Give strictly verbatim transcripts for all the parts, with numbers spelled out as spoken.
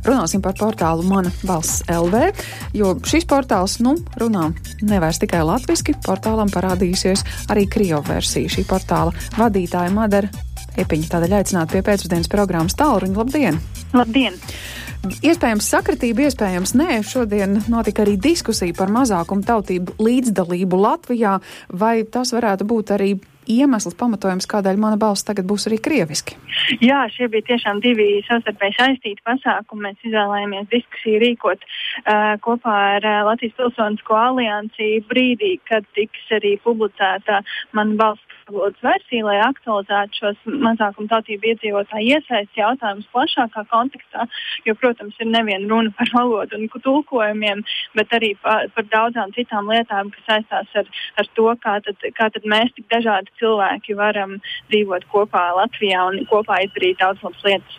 Runāsim par portālu Mana balss L V, jo šis portāls, nu, runā nevairs tikai latviski, portālam parādījusies arī krievu versija. Šī portāla vadītāja Madara Epiņa, tādēļ aicināt pie pēcpusdienas programmas Tālruņa. Labdien! Labdien! Iespējams sakritība, iespējams nē. Šodien notika arī diskusija par mazākumu tautību līdzdalību Latvijā. Vai tas varētu būt arī iemesls, pamatojums, kādēļ Mana balss tagad būs arī krieviski? Jā, šie bija tiešām divi savstarpēji saistīti pasākumi. Mēs izvēlējāmies diskusiju rīkot uh, kopā ar uh, Latvijas Pilsonisko aliansi brīdī, kad tiks arī publicēta Mana balss valodas versija, lai aktualizētu šos mazākumu tautību iedzīvotāju iesaistes jautājumus plašākā kontekstā, jo, protams, ir nevien runa par valodu un tulkojumiem, bet arī par, par daudzām citām lietām, kas saistās ar, ar to, kā tad, kā tad mēs tik dažādi cilvēki varam dzīvot kopā Latvijā un kopā izdarīt daudz labas lietas.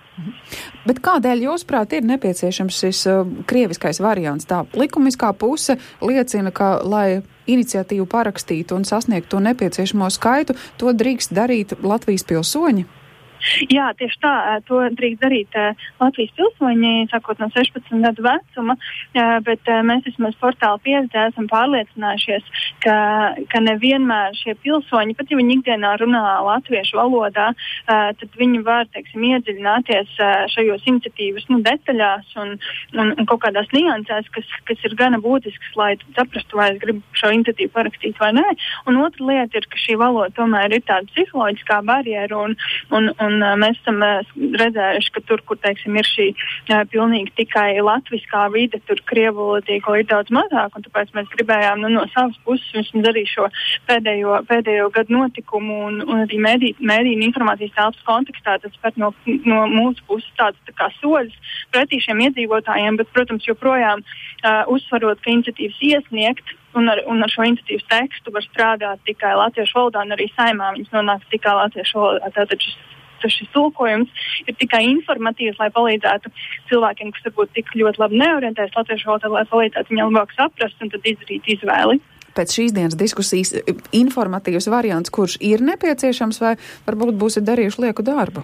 Bet kādēļ, jūsuprāt, ir nepieciešams šis uh, krieviskais variants? Tā likumiskā puse liecina, ka, lai iniciatīvu parakstītu un sasniegtu to nepieciešamo skaitu, to drīkst darīt Latvijas pilsoņi? Jā, tieši tā, to drīkst darīt uh, Latvijas pilsoņi, sākot no sešpadsmit gadu vecuma, uh, bet uh, mēs vismaz portāla pieredzē esam pārliecinājušies, ka, ka nevienmēr šie pilsoņi, pat ja viņi ikdienā runā latviešu valodā, uh, tad viņi var, teiksim, iedziļināties uh, šajos iniciatīvas nu, detaļās un, un, un kaut kādās niansēs, kas, kas ir gana būtisks, lai saprastu, vai es gribu šo iniciatīvu parakstīt vai nē. Un otra lieta ir, ka šī valoda tomēr ir tāda psiholoģiskā barjera un, un, un Un uh, mēs esam uh, redzējuši, ka tur, kur, teiksim, ir šī uh, pilnīgi tikai latviskā vide, tur krievu valotīgo ir daudz mazāk, un tāpēc mēs gribējām nu, no savas puses vismaz arī šo pēdējo, pēdējo gadu notikumu un, un arī mēdī, mēdī un informācijas telpas kontekstā, tas pat no, no mūsu puses tāds tā kā soļus pretī šiem iedzīvotājiem, bet, protams, joprojām uh, uzsvarot, ka iniciatīvas iesniegt un ar, un ar šo iniciatīvas tekstu var strādāt tikai latviešu valodā, un arī saimā viņas nonāk tikai latviešu valodā. Tātad šis šis tulkojums ir tikai informatīvs, lai palīdzētu cilvēkiem, kas varbūt tik ļoti labi neorientējas latviešu valodā, lai palīdzētu viņiem labāk saprast un tad izdarīt izvēli. Pēc šīs dienas diskusijas informatīvs variants, kurš ir nepieciešams, vai varbūt būsiet darījuši lieku darbu?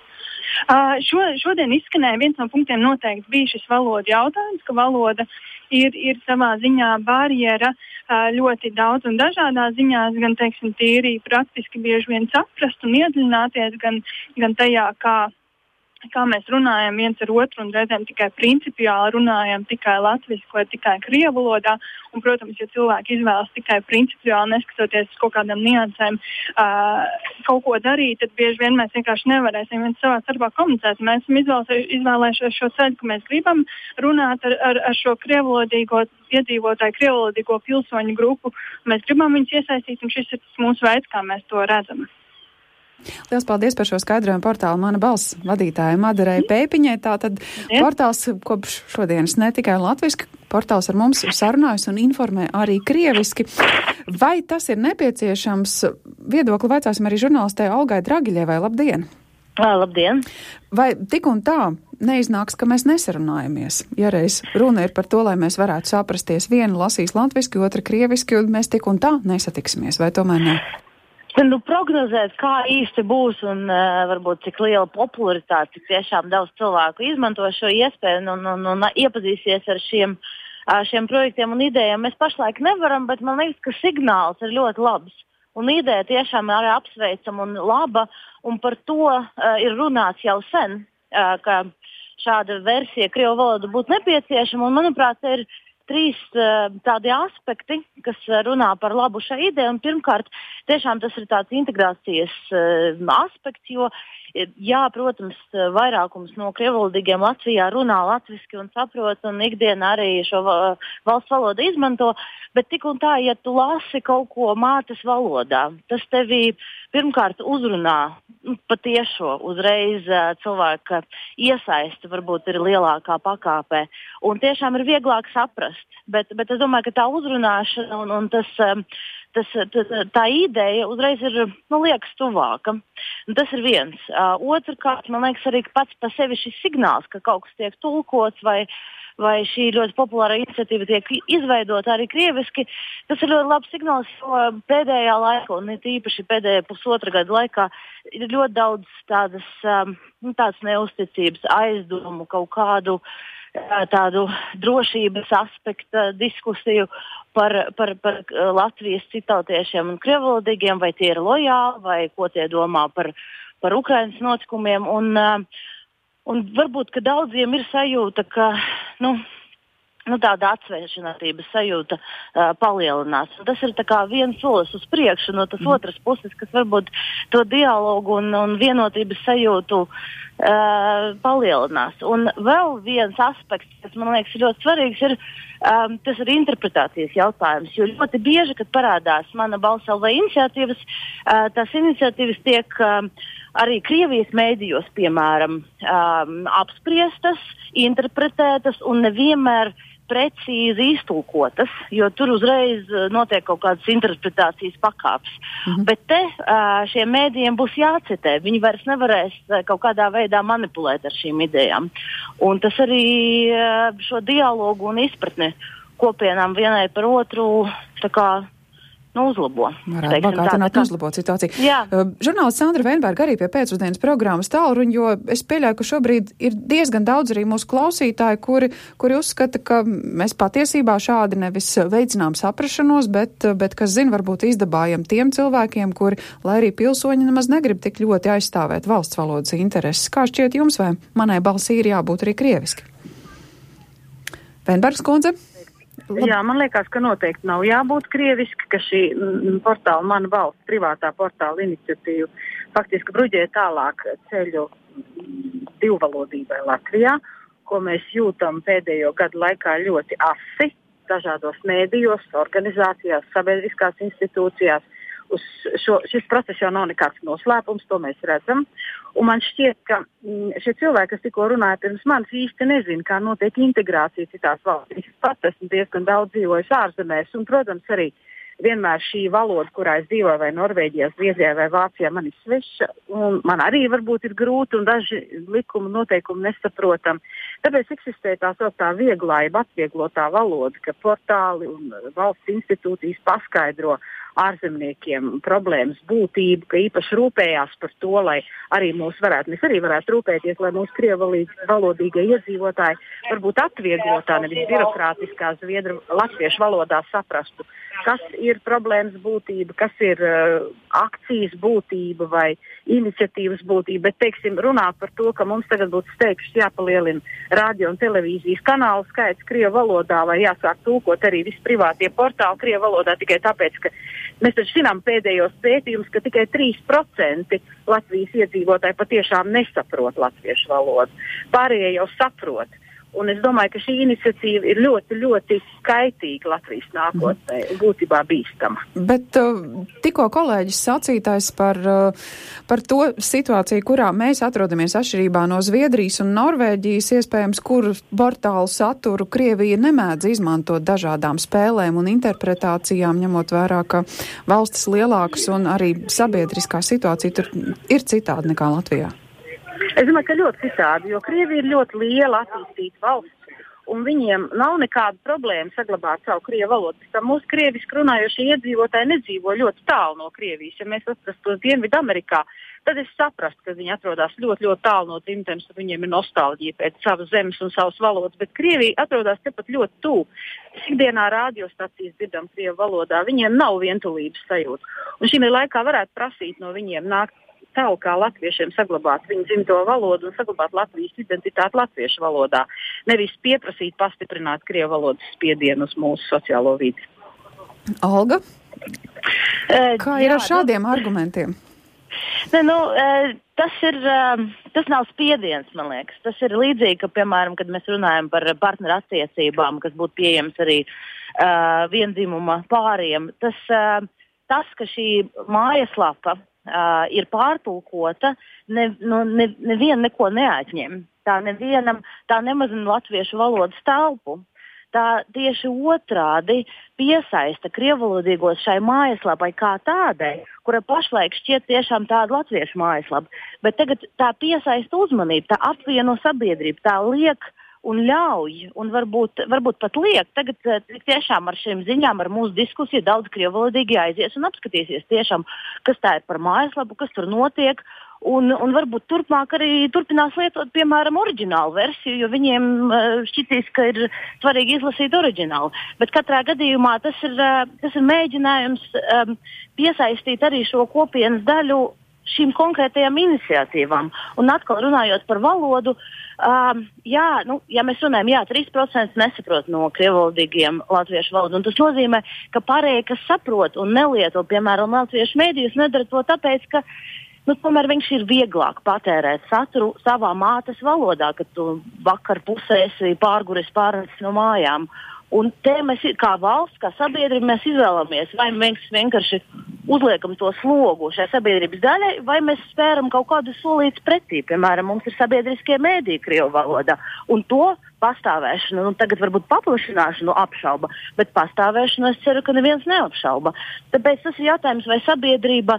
Uh, šo, šodien izskanēja viens no punktiem noteikti bija šis valoda jautājums, ka valoda ir, ir savā ziņā barjera uh, ļoti daudz un dažādās ziņās, gan, teiksim, tīri praktiski bieži vien saprast un iedziļināties, gan, gan tajā, kā kā mēs runājam viens ar otru un reizēm tikai principiāli runājam tikai latviski vai tikai krievu valodā. Un, protams, ja cilvēki izvēlas tikai principiāli, neskatoties uz kaut kādām niansēm, uh, kaut ko darīt, tad bieži vien mēs vienkārši nevarēsim viens savā starpā komunicēt. Mēs esam izvēlējušies šo ceļu, ka mēs gribam runāt ar, ar, ar šo krievalodīgo iedzīvotāju, krievalodīgo pilsoņu grupu. Mēs gribam viņus iesaistīt, un šis ir mūsu veids, kā mēs to redzam. Liels paldies par šo skaidrojumu portālu Mana balss vadītāja Madarai Pēpiņai. Tātad ja. Portāls kopš šodienas ne tikai latviski, portāls ar mums sarunājas un informē arī krieviski. Vai tas ir nepieciešams? Viedokli vaicāsim arī žurnālistē Olgai Dragiļevai. Labdien! Labdien! Vai tik un tā neiznāks, ka mēs nesarunājamies? Ja reiz runa ir par to, lai mēs varētu saprasties, viena lasīs latviski, otra krieviski, un mēs tik un tā nesatiksimies, vai tomēr ne? Nu, prognozēt, kā īsti būs un uh, varbūt cik liela popularitāte, cik tiešām daudz cilvēku izmanto šo iespēju un, un, un iepazīsies ar šiem, uh, šiem projektiem un idejām, mēs pašlaik nevaram, bet man liekas, ka signāls ir ļoti labs. Un ideja tiešām ir apsveicama un laba, un par to uh, ir runāts jau sen, uh, ka šāda versija krievu valodu būtu nepieciešama, un manuprāt, ir trīs uh, tādi aspekti, kas runā par labu šai idejai. Un pirmkārt, tiešām tas ir tāds integrācijas uh, aspekts, jo, jā, protams, vairākums no krievalodīgiem Latvijā runā latviski un saprot, un ikdienā arī šo uh, valsts valodu izmanto, bet tik un tā, ja tu lasi kaut ko mātes valodā, tas tevi pirmkārt uzrunā patiešo, uzreiz uh, cilvēka iesaiste varbūt ir lielākā pakāpē, un tiešām ir vieglāk saprast. Bet, bet es domāju, ka tā uzrunāšana un, un tas, um, tas, tā, tā ideja uzreiz ir, nu, liekas, tuvāka. Un tas ir viens. Uh, Otrkārt, man liekas, arī pats par sevi šis signāls, ka kaut kas tiek tulkots vai, vai šī ļoti populāra iniciatīva tiek izveidota arī krieviski, tas ir ļoti labs signāls, jo pēdējā laikā, un īpaši pēdējā pusotra gada laikā, ir ļoti daudz tādas, um, tādas neusticības, aizdomu, kaut kādu tādu drošības aspekta diskusiju par, par, par Latvijas citautiešiem un krievalodīgiem, vai tie ir lojāli, vai ko tie domā par, par Ukrainas notikumiem. Un, un varbūt, ka daudziem ir sajūta, ka, nu, nu tāda atsvēršanātības sajūta uh, palielinās. Un tas ir tā kā viens solis uz priekšu no tas mm. otras puses, kas varbūt to dialogu un, un vienotības sajūtu uh, palielinās. Un vēl viens aspekts, kas man liekas ļoti svarīgs, ir um, tas ir interpretācijas jautājums. Jo ļoti bieži, kad parādās Mana balss L V iniciatīvas, uh, tās iniciatīvas tiek um, arī Krievijas mēdījos, piemēram, um, apspriestas, interpretētas un nevienmēr precīzi iztulkotas, jo tur uzreiz notiek kaut kādas interpretācijas pakāpes. Mm-hmm. Bet te šiem mēdījiem būs jācitē. Viņi vairs nevarēs kaut kādā veidā manipulēt ar šīm idejām. Un tas arī šo dialogu un izpratni kopienām vienai par otru tā kā nu, uzlabo. Varētu bagātināt un uzlabot situāciju. Jā. Uh, žurnālists Sandra Veinberga arī pie pēcpusdienas programmas tālruņa, jo es pieļauju, ka šobrīd ir diezgan daudz arī mūsu klausītāji, kuri, kuri uzskata, ka mēs patiesībā šādi nevis veicinām saprašanos, bet, bet kas zina, varbūt izdabājam tiem cilvēkiem, kuri, lai arī pilsoņi nemaz negrib tik ļoti aizstāvēt valsts valodas intereses. Kā šķiet jums, vai manai balsī ir jābūt arī krieviski? Veinbergs kundze? Lab. Jā, man liekas, ka noteikti nav jābūt krieviski, ka šī m, portāla Mana balss, privātā portāla iniciatīva faktiski bruģē tālāk ceļu divvalodībai Latvijā, ko mēs jūtam pēdējo gadu laikā ļoti asi dažādos mēdījos, organizācijās, sabiedriskās institūcijās. Uz šo, šis process jau nav nekāds noslēpums, to mēs redzam. Un man šķiet, ka m, šie cilvēki, kas tikko runāja pirms manis, īsti nezina, kā notiek integrācija citās valstīs. Es pats esmu diezgan daudz dzīvojis ārzemēs, un, protams, arī vienmēr šī valoda, kurā es dzīvoju, vai Norvēģijā, Zviedrijā vai Vācijā, man ir sveša, un man arī varbūt ir grūti, un daži likumi noteikumi nesaprotam. Tāpēc eksistē tā sauktā vieglāība, atvieglotā valoda, ka portāli un valsts institūcijas paskaidro ārzemniekiem problēmas būtību, ka īpaši rūpējās par to, lai arī mūs varētu, mēs arī varētu rūpēties, lai mūsu krievalodīgie iedzīvotāji varbūt atvieglotā, nevis birokrātiskā zviedru latviešu valodā saprastu, kas ir problēmas būtība, kas ir uh, akcijas būtība vai iniciatīvas būtība, bet, teiksim, runāt par to, ka mums tagad būtu steigšs jāpalielina radio un televīzijas kanālu skaits krievu valodā, vai jāsāk tulkot arī visi privātie portāli krievu valodā tikai tāpēc, ka mēs taču zinām pēdējos pētījumus, ka tikai trīs procenti Latvijas iedzīvotāji patiešām nesaprot latviešu valodu. Pārējie jau saprot. Un es domāju, ka šī iniciatīva ir ļoti, ļoti kaitīga Latvijas nākotnē un būtībā bīstama. Bet uh, tikko kolēģis sacītais par, uh, par to situāciju, kurā mēs atrodamies atšķirībā no Zviedrijas un Norvēģijas, iespējams, kuru portālu saturu Krievija nemēdz izmantot dažādām spēlēm un interpretācijām, ņemot vērā, ka valstis lielākas un arī sabiedriskā situācija tur ir citāda nekā Latvijā. Es domāju, ka ļoti citādi, jo Krievija ir ļoti liela attīstīta valsts, un viņiem nav nekāda problēma saglabāt savu krievu valodu. Pēc tam mūsu krieviski runājošie iedzīvotāji nedzīvo ļoti tālu no Krievijas. Ja mēs atrastos Dienvidamerikā, tad es saprastu, ka viņi atrodas ļoti, ļoti tālu no dzimtenes, un viņiem ir nostalģija pēc savas zemes un savas valodas, bet Krievija atrodas tepat ļoti tuvu. Ikdienā radiostacijas dzirdam krievu valodā, viņiem nav vientulības sajūta. Un šī laikā varētu prasīt no viņiem nākt tālu kā latviešiem saglabāt viņu dzimto valodu un saglabāt Latvijas identitāti latviešu valodā, nevis pieprasīt pastiprināt krievu valodas spiedienu uz mūsu sociālo vidi. Olga, kā ir Jā, ar šādiem nu, argumentiem? Ne, nu, tas ir, tas nav spiediens, man liekas. Tas ir līdzīgi, ka, piemēram, kad mēs runājam par partneru attiecībām, kas būtu pieejams arī uh, viendzimuma pāriem. Tas, uh, tas, ka šī mājaslapa Uh, ir pārtulkota, ne, nu, ne, neviena neko neatņem. Tā nevienam, tā nemazina latviešu valodas telpu. tā tieši otrādi piesaista krievvalodīgos šai mājaslapai kā tādai, kura pašlaik šķiet tiešām tāda latviešu mājaslapa. Bet tagad tā piesaista uzmanību, tā apvieno sabiedrību, tā liek un ļauj, un varbūt, varbūt pat liek. Tagad tiešām ar šīm ziņām, ar mūsu diskusiju daudz krievvalodīgi aizies un apskatīsies tiešām, kas tā ir par mājaslapu, kas tur notiek. Un, un varbūt turpmāk arī turpinās lietot, piemēram, oriģinālu versiju, jo viņiem uh, šķitīs, ka ir svarīgi izlasīt oriģinālu. Bet katrā gadījumā tas ir, uh, tas ir mēģinājums um, piesaistīt arī šo kopienas daļu šīm konkrētajām iniciatīvām. Un atkal runājot par valodu, um, jā, nu, ja mēs runājam, jā, trīs procenti nesaprot no krievvalodīgiem latviešu valodu, un tas nozīmē, ka pārējie, kas saprot un nelieto, piemēram, latviešu mēdījus, nedara to tāpēc, ka nu, tomēr viņš ir vieglāk patērēt saturu savā mātes valodā, kad tu vakar pusē esi pārguris pārnesis no mājām. Un te mēs kā valsts, kā sabiedrība, mēs izvēlamies, vai mēs vienkārši uzliekam to slogu šai sabiedrības daļai, vai mēs spēram kaut kādu solīti pretī. Piemēram, mums ir sabiedriskie mēdīji krievu valodā. Un to pastāvēšanu, nu tagad varbūt paplašināšanu apšauba, bet pastāvēšanu es ceru, ka neviens neapšauba. Tāpēc tas ir jautājums, vai sabiedrība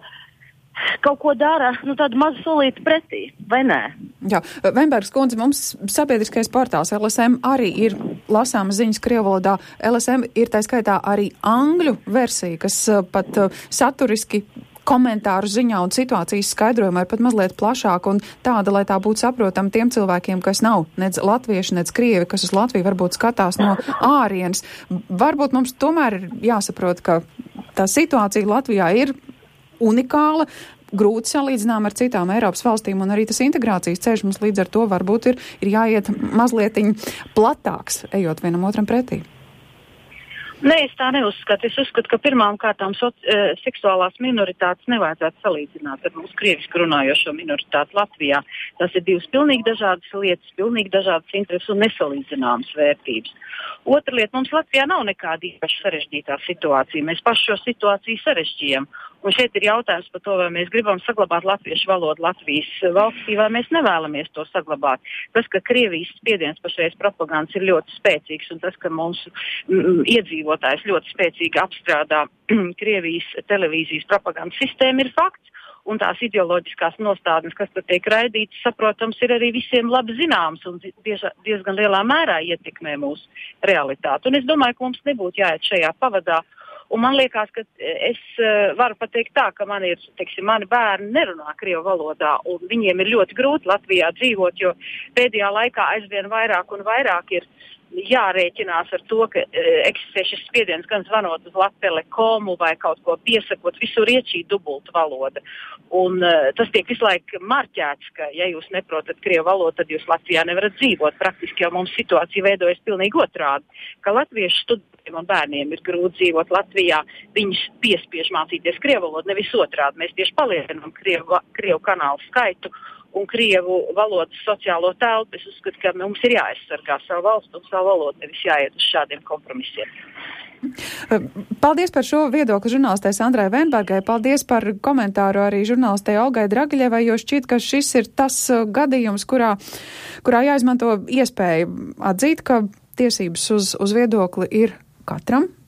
kaut ko dara, nu tādu mazu solīti pretī, vai nē? Jā, Veinbergas kundze, mums sabiedriskais portāls L S M arī ir lasāmas ziņas krievu valodā. L S M ir tā skaitā arī angļu versija, kas pat saturiski komentāru ziņā un situācijas skaidrojumā ir pat mazliet plašāka un tāda, lai tā būtu saprotama tiem cilvēkiem, kas nav nec latvieši, nec krievi, kas uz Latviju varbūt skatās no ārienes. Varbūt mums tomēr ir jāsaprot, ka tā situācija Latvijā ir unikāla, grūti salīdzinām ar citām Eiropas valstīm, un arī tas integrācijas ceļš mums līdz ar to varbūt ir, ir jāiet mazlietiņ platāks, ejot vienam otram pretī. Nē, es tā neuzskatu. Es uzskatu, ka pirmām kārtām so, e, seksuālās minoritātes nevajadzētu salīdzināt ar mūsu krievisku runājošo minoritāti Latvijā. Tas ir divas pilnīgi dažādas lietas, pilnīgi dažādas intereses un nesalīdzināmas vērtības. Otra lieta, mums Latvijā nav nekāda īpaši sarežģītā situācija. Mēs paši šo situāciju sarežģījam. Un šeit ir jautājums par to, vai mēs gribam saglabāt latviešu valodu Latvijas valstī, vai mēs nevēlamies to saglabāt. Tas, ka Krievijas spiediens pašreiz propagandas ir ļoti spēcīgs, un tas, ka mums mm, iedzīvotājs ļoti spēcīgi apstrādā Krievijas televīzijas propagandas sistēma, ir fakts. Un tās ideoloģiskās nostādnes, kas tur tiek raidītas, saprotams, ir arī visiem labi zināms un diezgan, diezgan lielā mērā ietekmē mūsu realitāti. Un es domāju, ka mums nebūtu jāiet šajā pavadā. Un man liekas, ka es uh, varu pateikt tā, ka man ir, teiksim, mani bērni nerunā krievu valodā, un viņiem ir ļoti grūti Latvijā dzīvot, jo pēdējā laikā aizvien vairāk un vairāk ir jārēķinās ar to, ka e, eksistē šis spiediens gan zvanot uz Latvtelekomu vai kaut ko piesakot, visur iet šī dubulta valoda. Un e, tas tiek visu laiku marķēts, ka ja jūs neprotat krievu valodu, tad jūs Latvijā nevarat dzīvot. Praktiski jau mums situācija veidojas pilnīgi otrādi, ka latviešu studentiem un bērniem ir grūti dzīvot Latvijā, viņus piespiež mācīties krievu valodu, nevis otrādi. Mēs tieši palielinām krievu, krievu kanālu skaitu un krievu valodas sociālo telpu. Es uzskatu, ka mums ir jāaizsargā savu valstu un savu valodu, nevis jāiet uz šādiem kompromisiem. Paldies par šo viedokli žurnālistei Sandrai Veinbergai. Paldies par komentāru arī žurnālistei Olgai Dragiļevai, jo šķiet, ka šis ir tas gadījums, kurā, kurā jāizmanto iespēja atzīt, ka tiesības uz, uz viedokli ir katram,